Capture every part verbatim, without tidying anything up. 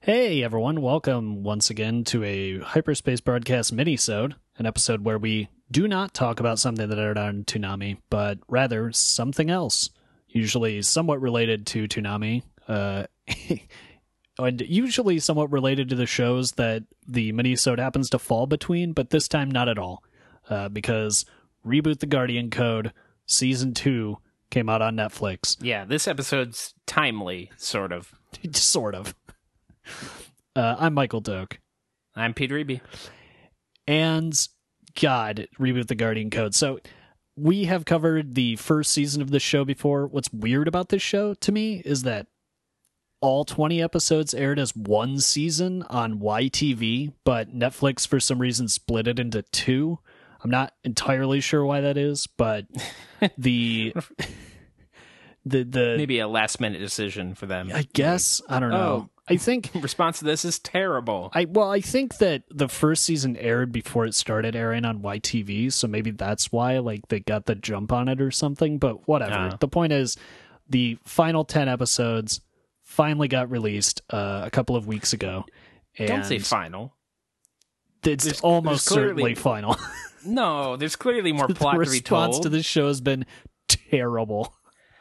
Hey everyone, welcome once again to a Hyperspace Broadcast mini-sode, an episode where we do not talk about something that aired on Toonami, but rather something else, usually somewhat related to Toonami, uh, and usually somewhat related to the shows that the mini-sode happens to fall between, but this time not at all, uh, because Reboot the Guardian Code Season two came out on Netflix. Yeah, this episode's timely, sort of. Sort of. Uh, I'm Michael Doak. I'm Peter Eby. And, God, Reboot the Guardian Code. So, we have covered the first season of this show before. What's weird about this show, to me, is that all twenty episodes aired as one season on Y T V, but Netflix, for some reason, split it into two. I'm not entirely sure why that is, but the... the the Maybe a last-minute decision for them. I guess. I don't know. Oh. I think Response to this is terrible. I well, I think that the first season aired before it started airing on Y T V, so maybe that's why like they got the jump on it or something, but whatever. Uh. The point is the final ten episodes finally got released uh, a couple of weeks ago. And Don't say final. It's There's- almost there's clearly- certainly final. No, there's clearly more plot The to be response told. to this show has been terrible.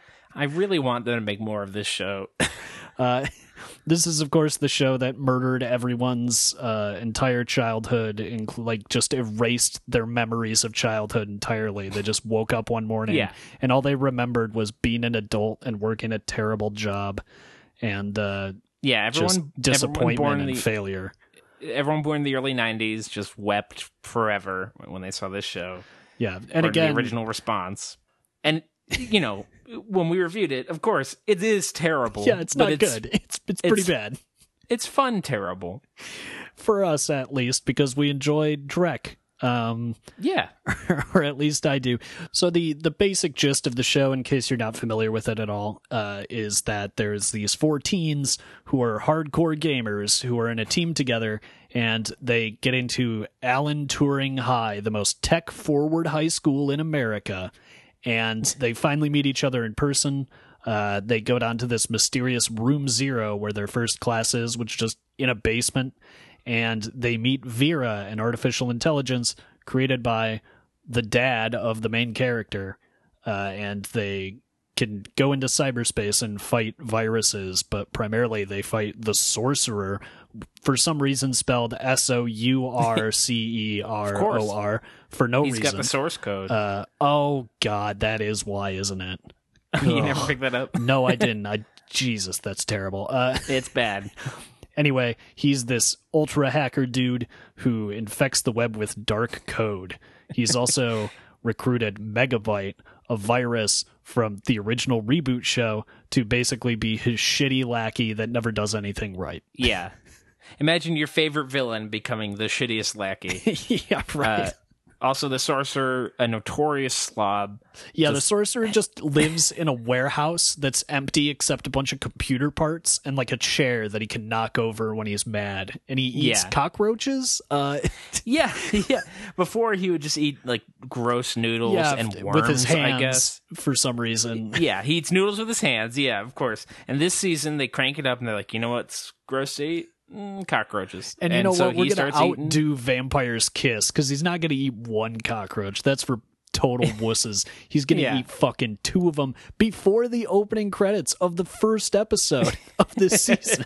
I really want them to make more of this show. Uh, this is, of course, the show that murdered everyone's uh, entire childhood, inc- like just erased their memories of childhood entirely. They just woke up one morning, Yeah. and all they remembered was being an adult and working a terrible job, and uh, Yeah, everyone, just everyone disappointment born in and the failure. everyone born in the early nineties just wept forever when they saw this show. Yeah, and or again, the original response. And you know, when we reviewed it, of course, it is terrible. yeah, it's but not good. It's it's pretty it's- bad It's fun terrible. for us, at least, because we enjoyed Drek. Um, Yeah. or at least I do. So the the basic gist of the show, in case you're not familiar with it at all, uh, is that there's these four teens who are hardcore gamers who are in a team together, and they get into Allen Turing High, the most tech-forward high school in America, and they finally meet each other in person. Uh, they go down to this mysterious Room Zero where their first class is, which is just in a basement, and they meet Vera, an artificial intelligence created by the dad of the main character, uh, and they can go into cyberspace and fight viruses, but primarily they fight the Sorcerer, for some reason spelled S O U R C E R O R, for no He's reason. got the source code. Uh, oh, God, that is why, isn't it? You Ugh. never picked that up? No, I didn't. I Jesus, that's terrible. Uh, It's bad. Anyway, he's this ultra hacker dude who infects the web with dark code. He's also recruited Megabyte, a virus from the original Reboot show, to basically be his shitty lackey that never does anything right. Yeah. Imagine your favorite villain becoming the shittiest lackey. yeah, right. Uh, also, the sorcerer, a notorious slob. yeah, the just- sorcerer just lives in a warehouse that's empty except a bunch of computer parts and like a chair that he can knock over when he's mad. And he eats Yeah. cockroaches. Uh, Yeah, yeah. Before he would just eat like gross noodles yeah, and worms, with his hands I guess. for some reason. Yeah, he eats noodles with his hands. Yeah, of course. And this season, they crank it up and they're like, you know what's gross to eat? Mm, cockroaches. And you know so what? We're he going to starts eating- outdo Vampire's Kiss because he's not going to eat one cockroach. That's for total wusses. He's going to Yeah. eat fucking two of them before the opening credits of the first episode of this season.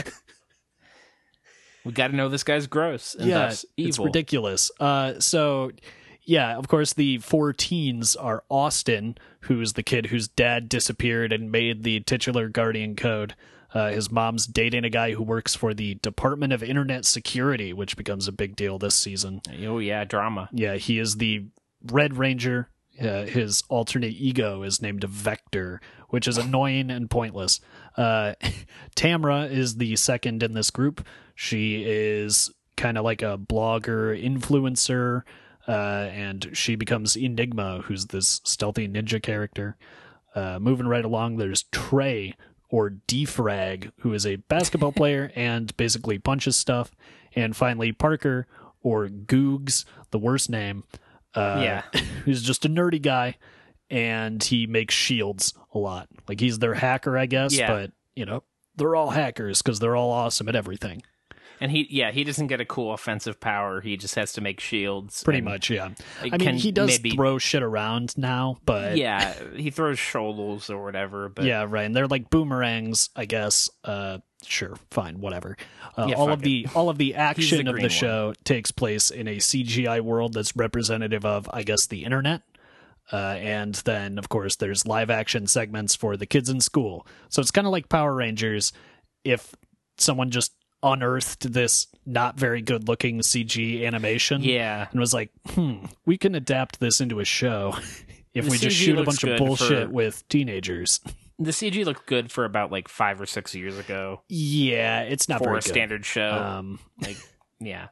We got to know this guy's gross and yeah, thus evil. it's ridiculous. Uh, so, yeah, of course, the four teens are Austin, who's the kid whose dad disappeared and made the titular Guardian Code. Uh, his mom's dating a guy who works for the Department of Internet Security, which becomes a big deal this season. Oh, yeah, drama. Yeah, he is the Red Ranger. Uh, his alternate ego is named Vector, which is annoying and pointless. Uh, Tamra is the second in this group. She is kind of like a blogger, influencer, uh, and she becomes Enigma, who's this stealthy ninja character. Uh, moving right along, there's Trey, or Defrag, who is a basketball player and basically punches stuff. And finally, Parker, or Googs, the worst name, uh, Yeah. who's just a nerdy guy, and he makes shields a lot. Like, he's their hacker, I guess, Yeah. but, you know, they're all hackers because they're all awesome at everything. And he, yeah, he doesn't get a cool offensive power. He just has to make shields. Pretty much, yeah. I mean, he does maybe, throw shit around now, but yeah, he throws shoals or whatever. But yeah, right. And they're like boomerangs, I guess. Uh, sure, fine, whatever. Uh, yeah, all of it. the all of the action the of the one. show takes place in a C G I world that's representative of, I guess, the internet. Uh, and then, of course, there's live action segments for the kids in school. So it's kind of like Power Rangers if someone just unearthed this not very good looking C G animation, yeah, and was like, hmm, we can adapt this into a show if the we C G just shoot a bunch of bullshit for, with teenagers. The C G looked good for about like five or six years ago. Yeah, it's not for very a good. standard show. Um, like, yeah.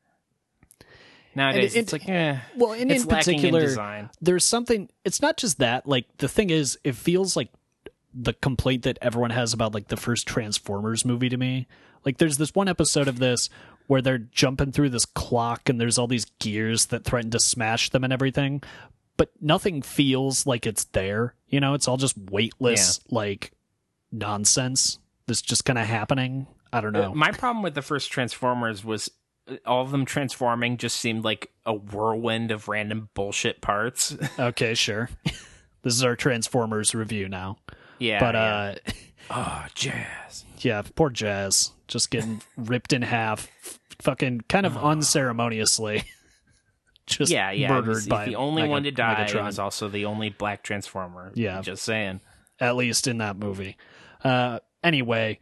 Nowadays, it, it's like, eh, well, and it's in lacking particular, in design. There's something. It's not just that. Like the thing is, it feels like the complaint that everyone has about like the first Transformers movie to me. Like there's this one episode of this where they're jumping through this clock and there's all these gears that threaten to smash them and everything, but nothing feels like it's there. You know, it's all just weightless, yeah. like nonsense that's just kind of happening. I don't know. Uh, my problem with the first Transformers was all of them transforming just seemed like a whirlwind of random bullshit parts. Okay, sure. This is our Transformers review now. Yeah. But, yeah. uh... oh, Jazz. Yeah, poor Jazz. Just getting ripped in half, fucking kind of oh. unceremoniously. Just yeah, yeah. murdered He's, by he's the only Mega, one to die. Megatron. He was also the only black Transformer. Yeah. Just saying. At least in that movie. Uh, anyway,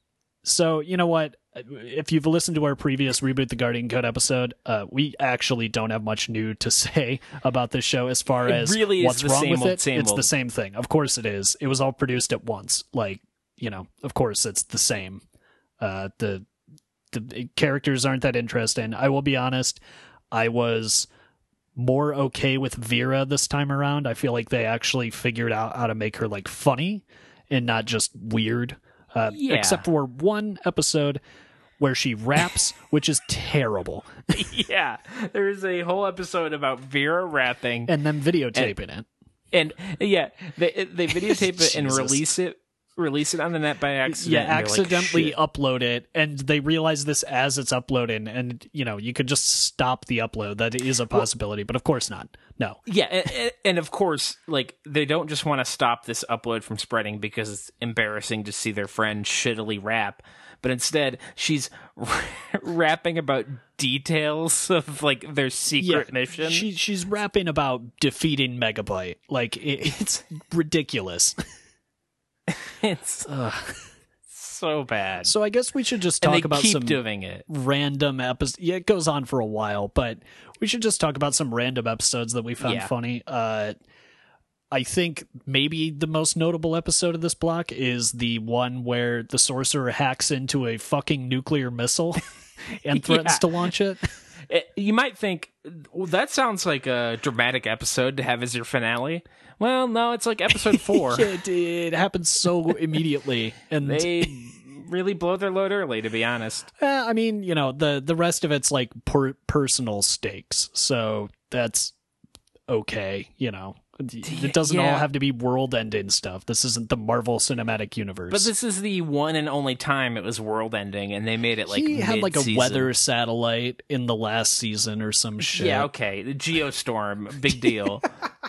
so, you know what? If you've listened to our previous Reboot the Guardian Code episode, uh, we actually don't have much new to say about this show as far it as really what's wrong same with old, it. Same it's old. the same thing. Of course it is. It was all produced at once. Like, you know, of course it's the same. Uh, the the characters aren't that interesting. I will be honest, I was more okay with Vera this time around. I feel like they actually figured out how to make her like funny and not just weird. Uh, yeah. Except for one episode where she raps, which is terrible. Yeah, there is a whole episode about Vera rapping and then videotaping and, it. And like, they they videotape it and release it. Release it on the net by accident. Yeah, accidentally like, upload it, and they realize this as it's uploading, and you know you could just stop the upload. That is a possibility, well, but of course not. No. Yeah, and, and of course, like they don't just want to stop this upload from spreading because it's embarrassing to see their friend shittily rap, but instead she's rapping about details of like their secret yeah, mission. She she's rapping about defeating Megabyte. Like it, it's ridiculous. It's uh, so bad. So I guess we should just talk and they about keep some doing it. random episodes. Yeah, it goes on for a while, but we should just talk about some random episodes that we found yeah. funny. Uh, I think maybe the most notable episode of this block is the one where the sorcerer hacks into a fucking nuclear missile and threatens yeah. to launch it. it. You might think, well, that sounds like a dramatic episode to have as your finale. Well, no, it's like episode four. it, it happens so immediately, and they really blow their load early. To be honest, uh, I mean, you know, the the rest of it's like per- personal stakes, so that's okay. You know, it doesn't yeah. all have to be world-ending stuff. This isn't the Marvel Cinematic Universe. But this is the one and only time it was world-ending, and they made it like he had like a mid-season. weather satellite in the last season or some shit. Yeah, okay, the Geostorm, big deal.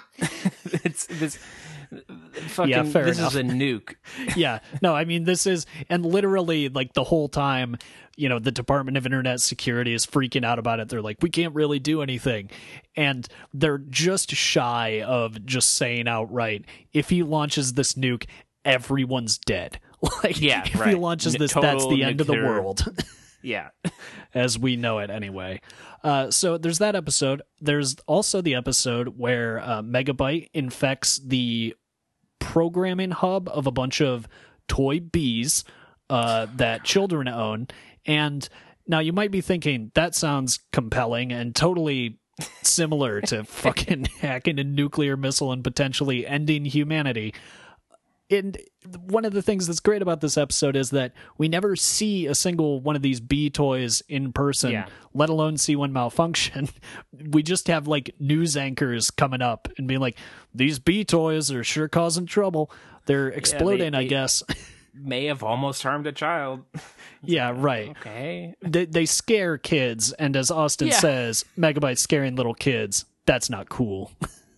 It's this fucking yeah, fair this enough. is a nuke. Yeah, no, I mean this is, and literally like the whole time, you know, the Department of Internet Security is freaking out about it. They're like, we can't really do anything, and they're just shy of just saying outright, if he launches this nuke, everyone's dead. Like, yeah, if right. he launches this, Total that's the end of the nuclear... world. Yeah. As we know it anyway. Uh, so there's that episode. There's also the episode where uh, Megabyte infects the programming hub of a bunch of toy bees uh, that children own. And now you might be thinking, that sounds compelling and totally similar to fucking hacking a nuclear missile and potentially ending humanity. And one of the things that's great about this episode is that we never see a single one of these bee toys in person, yeah. let alone see one malfunction. We just have like news anchors coming up and being like, these bee toys are sure causing trouble. They're exploding, yeah, they, I they, guess. may have almost harmed a child. Yeah, right. Okay. They, they scare kids, and as Austin Yeah. says, Megabyte scaring little kids, that's not cool.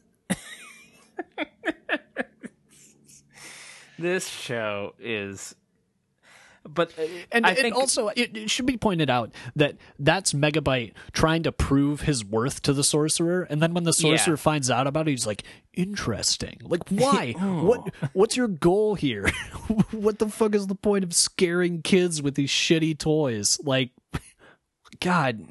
This show is... But uh, And, I and think also, it, it should be pointed out that that's Megabyte trying to prove his worth to the sorcerer, and then when the sorcerer Yeah. finds out about it, he's like, "Interesting. Like, why? what? What's your goal here? What the fuck is the point of scaring kids with these shitty toys? Like, God."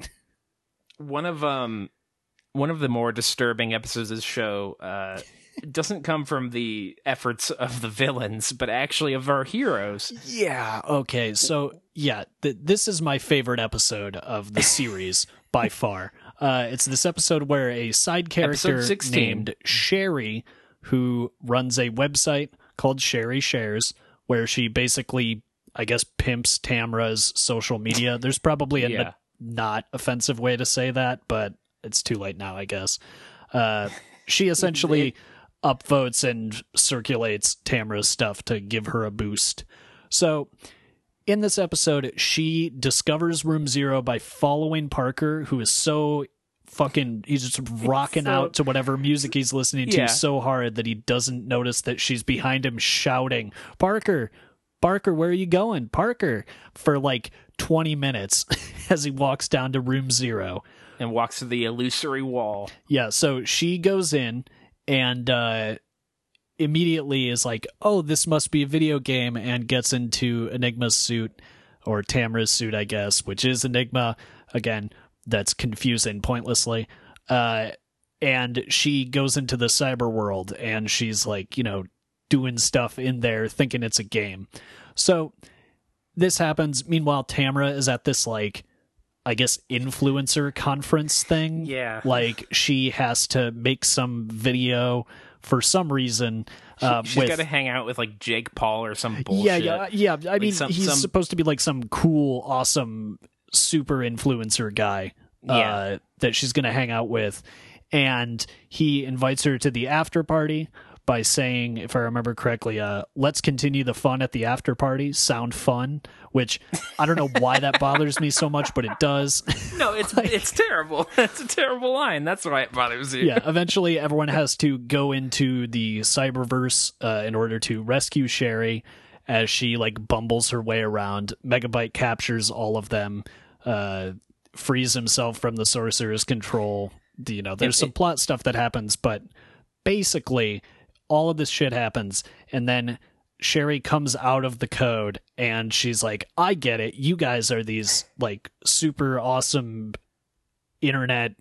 one of um one of the more disturbing episodes of the show uh doesn't come from the efforts of the villains, but actually of our heroes. Yeah. Okay. So yeah, th- this is my favorite episode of the series by far. Uh, it's this episode where a side character Episode sixteen. named Sherry, who runs a website called Sherry Shares, where she basically, I guess, pimps Tamra's social media. There's probably a Yeah. n- not offensive way to say that, but it's too late now, I guess. Uh, she essentially upvotes and circulates Tamra's stuff to give her a boost. So in this episode, she discovers Room Zero by following Parker, who is so fucking, he's just rocking So- out to whatever music he's listening to Yeah. so hard that he doesn't notice that she's behind him shouting, Parker, Parker, where are you going? Parker, for like twenty minutes as he walks down to Room Zero. And walks to the illusory wall. Yeah, so she goes in and uh, immediately is like, oh, this must be a video game, and gets into Enigma's suit, or Tamra's suit, I guess, which is Enigma. Again, that's confusing pointlessly. Uh, and she goes into the cyber world, and she's like, you know, doing stuff in there, thinking it's a game. So this happens. Meanwhile, Tamra is at this, like, I guess, influencer conference thing. Yeah. Like, she has to make some video for some reason. Uh, She's with, got to hang out with like Jake Paul or some bullshit. yeah, yeah, yeah. I mean, some- he's some- supposed to be like some cool, awesome, super influencer guy uh, Yeah. that she's going to hang out with. And he invites her to the after party by saying, if I remember correctly, uh, let's continue the fun at the after party. Sound fun, which I don't know why that bothers me so much, but it does. No, it's it's terrible. That's a terrible line. That's why it bothers you. Yeah, eventually everyone has to go into the cyberverse uh, in order to rescue Sherry as she like bumbles her way around. Megabyte captures all of them, uh, frees himself from the sorcerer's control. You know, there's It- some it- plot stuff that happens, but basically all of this shit happens, and then Sherry comes out of the code and she's like, I get it. You guys are these like super awesome internet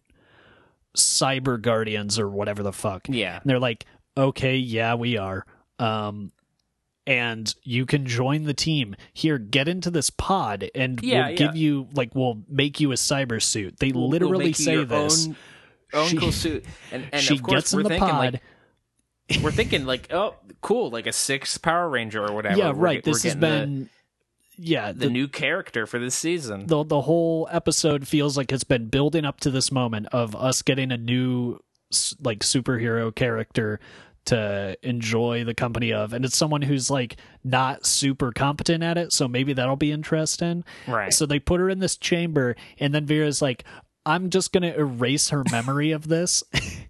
cyber guardians or whatever the fuck. Yeah. And they're like, okay, yeah, we are. Um, and you can join the team. Here, get into this pod and Yeah, we'll yeah. give you, like, we'll make you a cyber suit. They We'll- we'll literally make you say your this. Own, own She- cool suit. And, and she of course, gets in we're the thinking pod. like we're thinking like, oh, cool, like a sixth Power Ranger or whatever. yeah, We're right. get- we're This has getting been, yeah, the, the new character for this season. the the whole episode feels like it's been building up to this moment of us getting a new s- like superhero character to enjoy the company of, and it's someone who's like not super competent at it, so maybe that'll be interesting. Right. So they put her in this chamber, and then Vera's like, I'm just gonna erase her memory of this.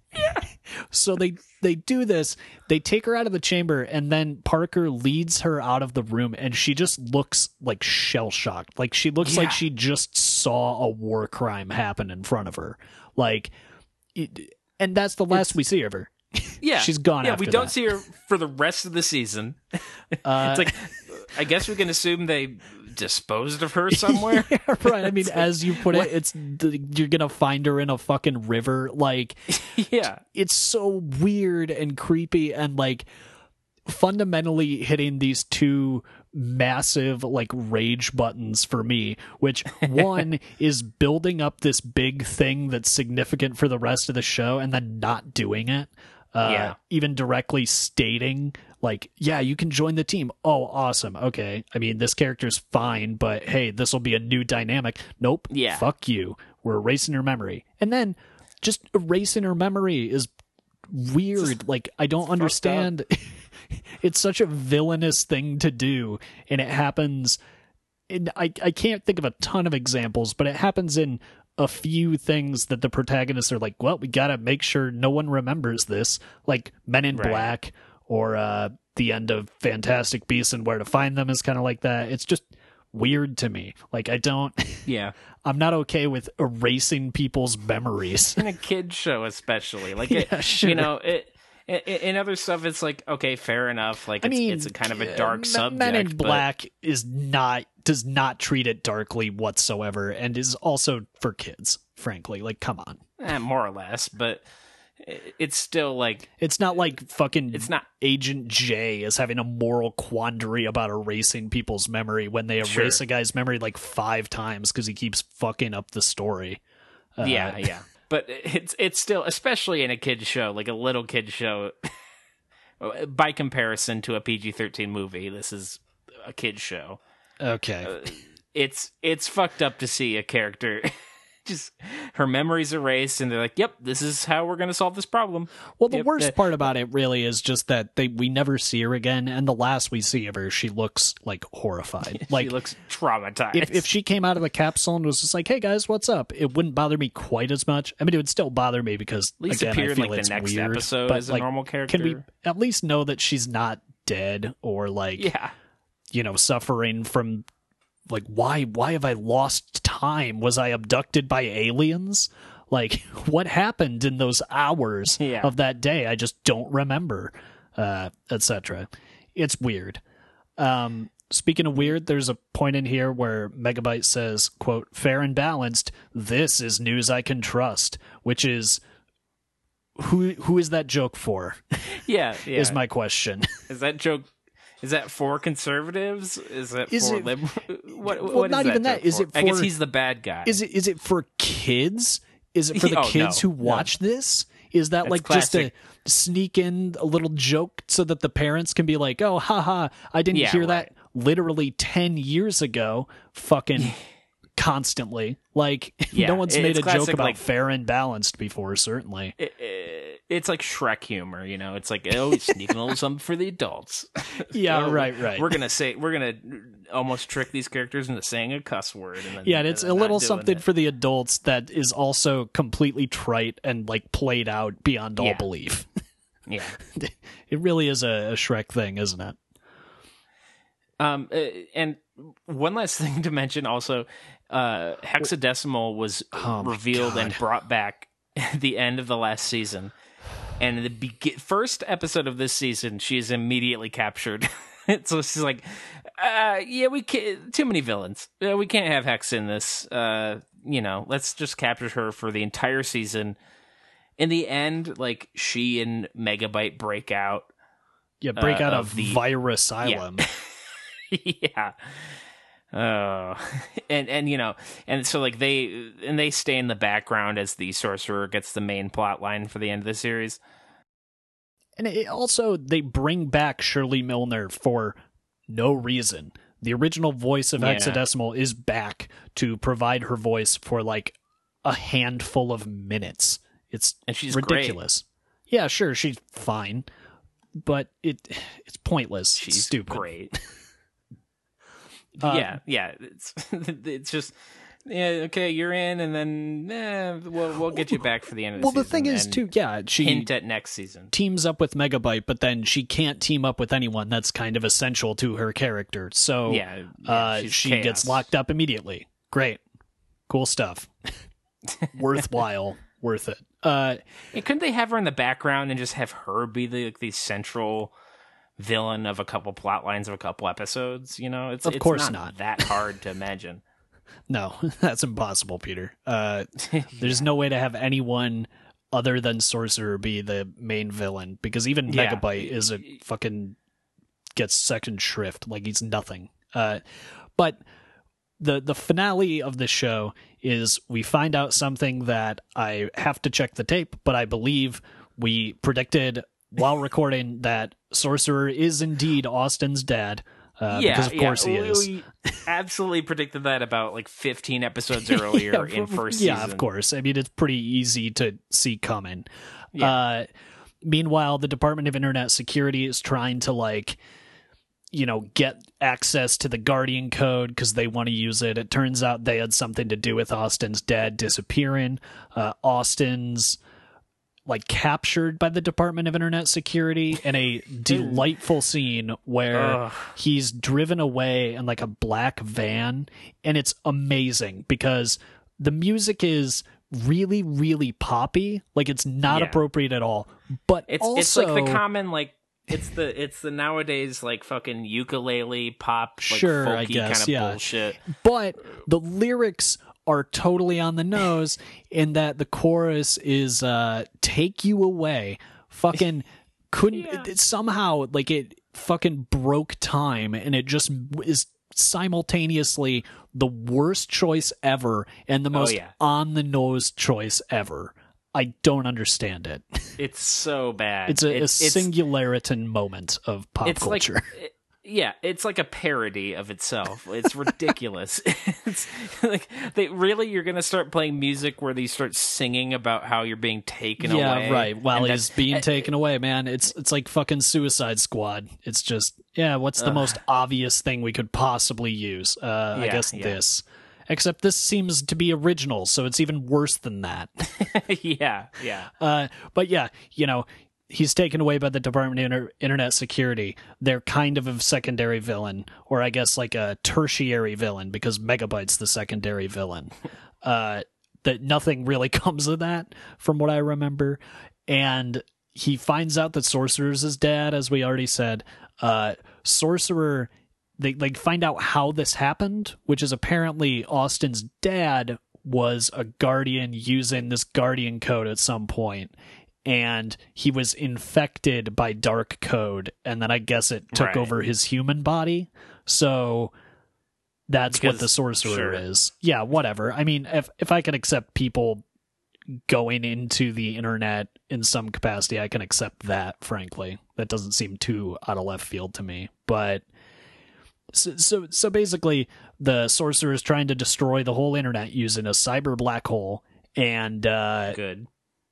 So they they do this. They take her out of the chamber, and then Parker leads her out of the room, and she just looks like shell shocked. Like she looks Yeah. like she just saw a war crime happen in front of her. Like, it, and that's the last we see of her. Yeah, she's gone Yeah, after we don't that. see her for the rest of the season. Uh, It's like, I guess we can assume they disposed of her somewhere. yeah, right. I mean, as you put it, it's the, you're gonna find her in a fucking river. Like, Yeah, it's so weird and creepy, and like fundamentally hitting these two massive like rage buttons for me, which one is building up this big thing that's significant for the rest of the show and then not doing it. Uh, Yeah. even directly stating like, yeah, you can join the team. Oh, awesome. Okay. I mean, this character's fine, but hey, this will be a new dynamic. Nope. Yeah. Fuck you. We're erasing her memory. And then just erasing her memory is weird. Like, I don't understand. It's such a villainous thing to do, and it happens. And I I can't think of a ton of examples, but it happens in a few things that the protagonists are like, well, we gotta make sure no one remembers this, like Men in Right. Black, or uh, the end of Fantastic Beasts and Where to Find Them is kind of like that. It's just weird to me. Like, I don't, Yeah. I'm not okay with erasing people's memories. In a kid show, especially. Like, Yeah, it, sure. you know, it. In in other stuff, it's like, okay, fair enough. Like, I it's, mean, it's a kind of a uh, dark Men- subject. Men in but- Black is not does not treat it darkly whatsoever, and is also for kids. Frankly, like, come on, eh, more or less, but it- it's still like, it's not like fucking it's not. Agent J is having a moral quandary about erasing people's memory when they Sure. erase a guy's memory like five times because he keeps fucking up the story. Uh, Yeah, yeah. But it's it's still, especially in a kid show, like a little kid show, by comparison to a P G thirteen movie, this is a kid show. Okay. It's it's fucked up to see a character just her memories erased, and they're like, "Yep, this is how we're gonna solve this problem." Well, the Yep, worst the- part about it really is just that they we never see her again, and the last we see of her, she looks like horrified. She Like, looks traumatized. if if she came out of the capsule and was just like, "Hey guys, what's up?" It wouldn't bother me quite as much. I mean, it would still bother me because at least again, appear I in feel like it's the next weird. episode but, as a like, normal character. can we at least know that she's not dead or like Yeah, you know suffering from like why why have I lost time? Was I abducted by aliens? Like, what happened in those hours Yeah. of that day? I just don't remember, uh, et cetera. It's weird. Um, speaking of weird, there's a point in here where Megabyte says, quote, "Fair and balanced, this is news I can trust," which is who who is that joke for? yeah, yeah. Is my question. Is that joke? Is that for conservatives? Is that Is for it- liberal? What, well, what is not even that. joke Is for? it I guess for- he's the bad guy. Is it is it for kids? Is it for the Oh, kids no, who watch this? Is that That's like classic. just to sneak in a little joke so that the parents can be like, "Oh, haha, I didn't Yeah, hear right. that literally ten years ago." Fucking constantly. Like, Yeah, no one's it- made it's a joke classic, about like- fair and balanced before, certainly. It- it- it's like Shrek humor, you know. It's like, oh, sneaking a little something for the adults. Yeah, Oh, right, right. We're gonna say we're gonna almost trick these characters into saying a cuss word. And then, Yeah, and it's and a then little not doing something it. for the adults that is also completely trite and like played out beyond all Yeah. belief. Yeah. It really is a, a Shrek thing, isn't it? Um, uh, and one last thing to mention also, uh, Hexadecimal was Oh my revealed and God. brought back at the end of the last season. And in the be- first episode of this season, she is immediately captured. So she's like, uh, yeah, we can't, too many villains. Uh, we can't have Hex in this. Uh, you know, let's just capture her for the entire season. In the end, like, she and Megabyte break out. Yeah, break Uh, out of of the- Virasylum. Yeah. Oh, and and you know, and so like they and they stay in the background as the sorcerer gets the main plot line for the end of the series. And it also, they bring back Shirley Milner for no reason. The original voice of Yeah. Hexadecimal is back to provide her voice for like a handful of minutes. It's And she's ridiculous. Yeah, sure, she's fine, but it it's pointless. She's it's stupid. great. Uh, yeah, yeah. It's it's just yeah. Okay, you're in, and then eh, we'll we'll get you back for the end of the Well, season. the thing is, and too, yeah, she hint at next season. teams up with Megabyte, but then she can't team up with anyone. That's kind of essential to her character. So Yeah, yeah, uh, she's she chaos. gets locked up immediately. Great. Cool stuff. Worthwhile. Worth it. Uh, Yeah, couldn't they have her in the background and just have her be the like, the central villain of a couple plot lines of a couple episodes? You know, it's Of it's course not, not. that hard to imagine. no, that's impossible, Peter. Uh, there's no way to have anyone other than Sorcerer be the main villain, because even Yeah. Megabyte is a fucking gets second shrift, like he's nothing. Uh, but the the finale of the show is we find out something that I have to check the tape, but I believe we predicted while recording that Sorcerer is indeed Austin's dad. Uh, yeah, because of yeah, course he we- is. We absolutely predicted that about like fifteen episodes earlier Yeah, in f- first yeah, season. of course. I mean, it's pretty easy to see coming. Yeah. Uh, meanwhile, the Department of Internet Security is trying to, like, you know, get access to the Guardian code because they want to use it. It turns out they had something to do with Austin's dad disappearing. Uh, Austin's, like, captured by the Department of Internet Security in a delightful scene where Ugh. he's driven away in, like, a black van. And it's amazing because the music is really, really poppy. Like, it's not Yeah. appropriate at all. But It's also, it's like the common like it's the it's the nowadays like fucking ukulele pop like Sure, folky I guess, kind of yeah. bullshit. but the lyrics are totally on the nose in that the chorus is uh take you away. Fucking couldn't Yeah. it, it somehow like it fucking broke time, and it just is simultaneously the worst choice ever and the most yeah. on the nose choice ever. I don't understand it. It's so bad. It's a, it's, a it's, singularitan moment of pop it's culture. like it- yeah, it's like a parody of itself. It's ridiculous. It's like they really you're gonna start playing music where they start singing about how you're being taken yeah, away. right. While and he's that's- being uh, taken away, man, it's it's like fucking Suicide Squad. It's just yeah. What's the most obvious thing we could possibly use? Uh, I Yeah, guess yeah. this. Except this seems to be original, so it's even worse than that. yeah, yeah. Uh, but yeah, you know, he's taken away by the Department of Inter- Internet Security. They're kind of a secondary villain, or I guess like a tertiary villain, because Megabyte's the secondary villain. Uh, that nothing really comes of that, from what I remember. And he finds out that Sorcerer's his dad, as we already said. Uh, Sorcerer, they like find out how this happened, which is apparently Austin's dad was a guardian using this guardian code at some point, and he was infected by dark code, and then I guess it took Right. over his human body. So that's what Because- the sorcerer sure. is. Yeah, whatever. I mean, if if I can accept people going into the internet in some capacity, I can accept that, frankly. That doesn't seem too out of left field to me. But so so, so basically the sorcerer is trying to destroy the whole internet using a cyber black hole, and uh Good.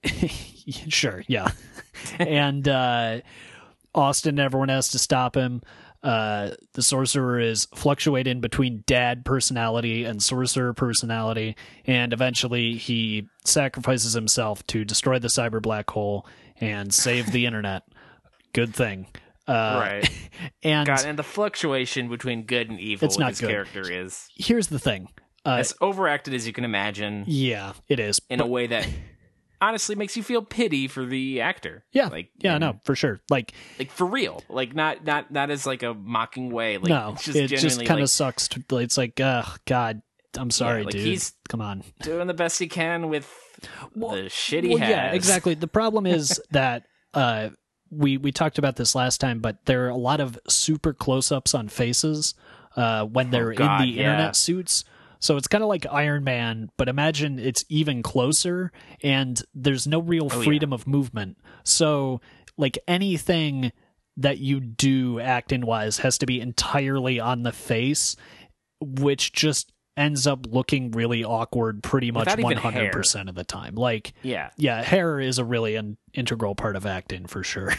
sure, yeah. and uh, Austin and everyone has to stop him. Uh, the sorcerer is fluctuating between dad personality and sorcerer personality, and eventually he sacrifices himself to destroy the cyber black hole and save the internet. Good thing. Uh, Right. And God, and the fluctuation between good and evil It's with not his good. character is here's the thing. Uh, as overacted as you can imagine yeah, it is. in a way that honestly makes you feel pity for the actor. Yeah, Like yeah, and- no, for sure. Like, Like for real. Like not not not as like a mocking way. Like no, it's just it just genuinely kind of like sucks. To, it's like, uh, God, I'm sorry, like dude. he's- Come on. doing the best he can with the shit he well, has. yeah, exactly. The problem is that uh, we we talked about this last time, but there are a lot of super close-ups on faces uh, when they're Oh, God, in the yeah. internet suits. So it's kind of like Iron Man, but imagine it's even closer, and there's no real Oh, yeah. freedom of movement. So, like, anything that you do acting-wise has to be entirely on the face, which just ends up looking really awkward pretty much Without even one hundred percent of the time. Like, Yeah. yeah, hair is a really an integral part of acting for sure.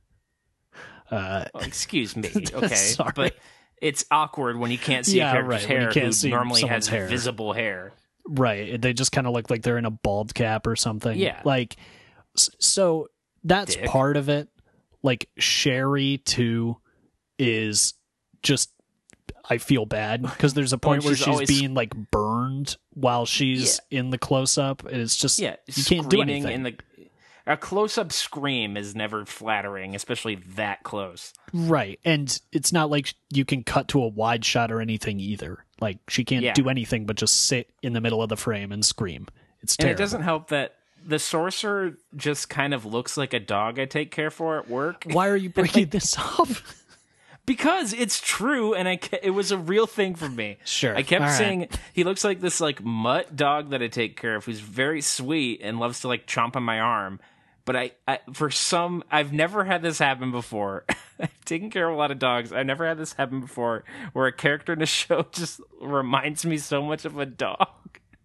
uh, Well, excuse me. Okay. Sorry. But it's awkward when you can't see Yeah, a character's right, when you hair can't who see normally someone's has hair. visible hair. right. They just kind of look like they're in a bald cap or something. Yeah. Like, s- so that's Dick. part of it. Like, Sherry, too, is just. I feel bad because there's a point Oh, where she's she's always- being like burned while she's in the close up. It's just Yeah. you can't do screaming anything. in the a close up scream is never flattering, especially that close. Right. And it's not like you can cut to a wide shot or anything either. Like, she can't Yeah. do anything but just sit in the middle of the frame and scream. It's And terrible. it doesn't help that the sorcerer just kind of looks like a dog I take care for at work. Why are you bringing this up? Because it's true, and I ca- it was a real thing for me. Sure. I kept All right. saying he looks like this like mutt dog that I take care of, who's very sweet and loves to like chomp on my arm. But I, I for some, I've never had this happen before. I've taken care of a lot of dogs. I've never had this happen before, where a character in a show just reminds me so much of a dog.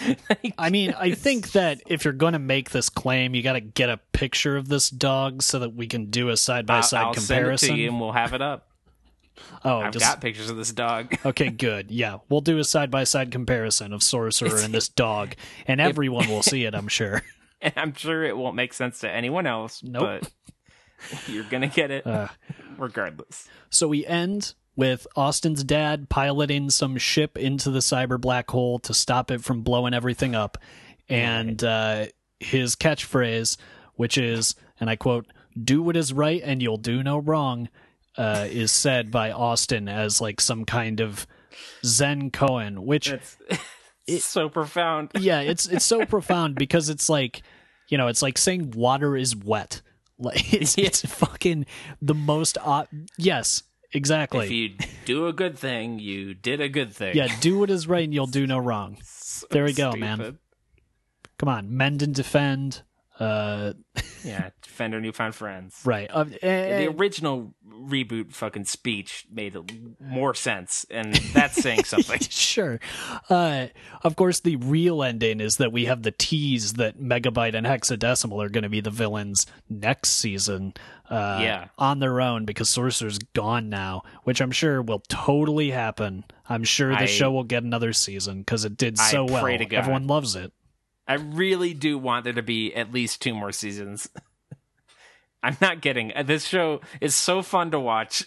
I mean, I think that if you're going to make this claim, you got to get a picture of this dog so that we can do a side by side comparison. Send it to you and we'll have it up. Oh, I've just, got pictures of this dog. Okay, good. Yeah, we'll do a side by side comparison of Sorcerer and this dog, and everyone will see it, I'm sure. And I'm sure it won't make sense to anyone else. Nope. But you're gonna get it uh, regardless. So we end with Austin's dad piloting some ship into the cyber black hole to stop it from blowing everything up. And uh, his catchphrase, which is, and I quote, "Do what is right and you'll do no wrong," uh, is said by Austin as like some kind of Zen koan, which it's, it's so profound. Yeah, it's it's so profound because it's like, you know, it's like saying water is wet. Like it's, yeah. it's fucking the most uh, yes. Exactly. If you do a good thing, you did a good thing. Yeah, do what is right and you'll do no wrong. So there we go, stupid. man. Come on, mend and defend. Uh, yeah, defend our newfound friends. Right. Uh, eh, the original reboot fucking speech made more sense, and that's saying something. Sure. Uh, of course, the real ending is that we have the tease that Megabyte and Hexadecimal are going to be the villains next season. Uh, yeah. On their own, because Sorcerer's gone now, which I'm sure will totally happen. I'm sure the I, show will get another season because it did so I well. Pray to God. Everyone loves it. I really do want there to be at least two more seasons. I'm not kidding. This show is so fun to watch.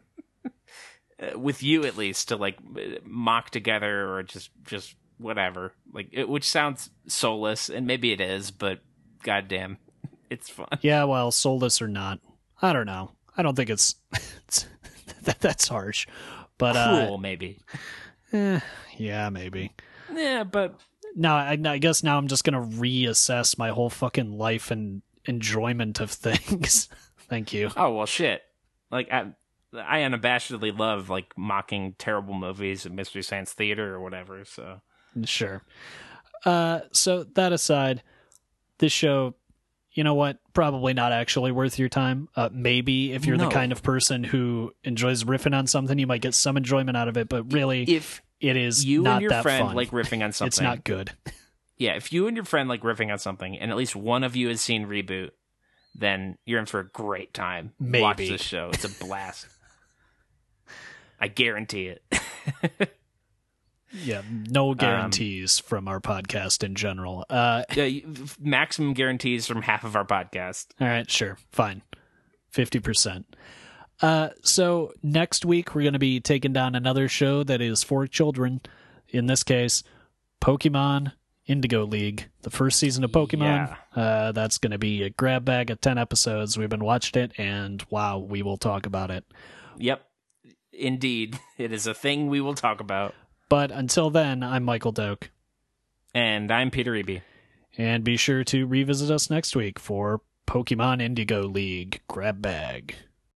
With you, at least, to like mock together or just just whatever. Like, it, which sounds soulless, and maybe it is, but goddamn, it's fun. Yeah, well, soulless or not, I don't know. I don't think it's, it's that, that's harsh, but cruel, uh, maybe. Eh, yeah, maybe. Yeah, but. No, I, I guess now I'm just going to reassess my whole fucking life and enjoyment of things. Thank you. Oh, well, shit. Like, I, I unabashedly love, like, mocking terrible movies at Mystery Science Theater or whatever, so. Sure. Uh, so, that aside, this show, you know what? Probably not actually worth your time. Uh, maybe if you're no. the kind of person who enjoys riffing on something, you might get some enjoyment out of it, but really... If... It is you not and your that friend fun. like riffing on something. It's not good. Yeah, if you and your friend like riffing on something, and at least one of you has seen Reboot, then you're in for a great time. Maybe. Watch this show; it's a blast. I guarantee it. Yeah, no guarantees um, from our podcast in general. Uh, yeah, maximum guarantees from half of our podcast. All right, sure, fine, fifty percent. Uh, so next week we're going to be taking down another show that is for children. In this case, Pokemon Indigo League, the first season of Pokemon. Yeah. Uh, that's going to be a grab bag of ten episodes. We've been watching it, and wow, we will talk about it. Yep, indeed, it is a thing we will talk about. But until then, I'm Michael Doak, and I'm Peter Eby, and be sure to revisit us next week for Pokemon Indigo League grab bag.